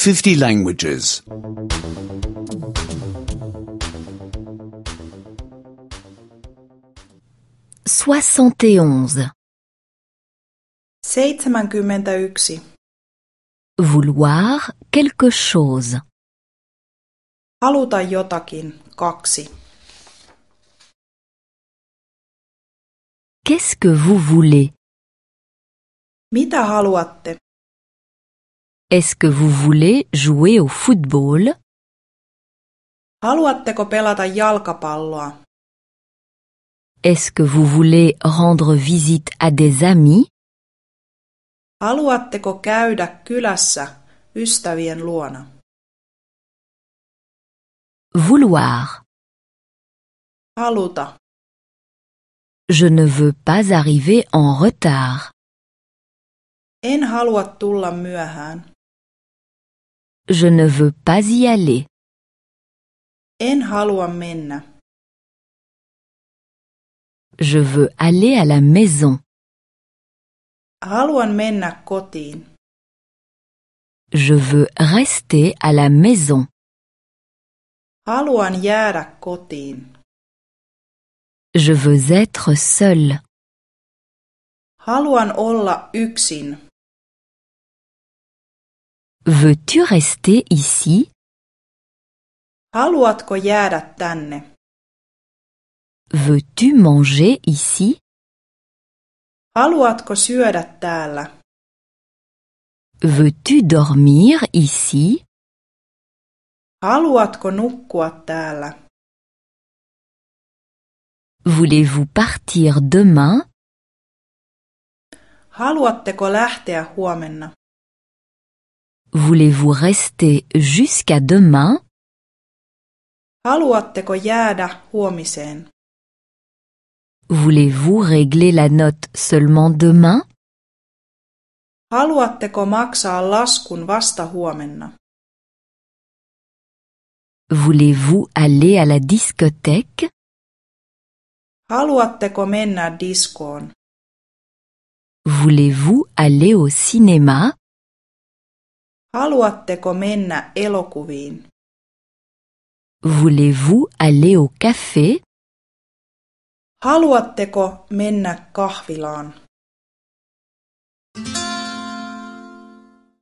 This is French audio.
50 languages. 71. 71. Vouloir quelque chose. Haluta jotakin. 2. Qu'est-ce que vous voulez? Mitä haluatte? Est-ce que vous voulez jouer au football? Haluatteko pelata jalkapalloa? Est-ce que vous voulez rendre visite à des amis? Haluatteko käydä kylässä ystävien luona? Vouloir. Haluta. Je ne veux pas arriver en retard. En halua tulla myöhään. Je ne veux pas y aller. En halua mennä. Je veux aller à la maison. Haluan mennä kotiin. Je veux rester à la maison. Haluan jäädä kotiin. Je veux être seul. Haluan olla yksin. Veux-tu rester ici? Haluatko jäädä tänne? Veux-tu manger ici? Haluatko syödä täällä? Veux-tu dormir ici? Haluatko nukkua täällä? Voulez-vous partir demain? Haluatteko lähteä huomenna? Voulez-vous rester jusqu'à demain? Haluatteko jäädä huomiseen? Voulez-vous régler la note seulement demain? Haluatteko maksaa laskun vasta huomenna? Voulez-vous aller à la discothèque? Haluatteko mennä diskoon? Voulez-vous aller au cinéma? Haluatteko mennä elokuviin? Voulez-vous aller au café? Haluatteko mennä kahvilaan?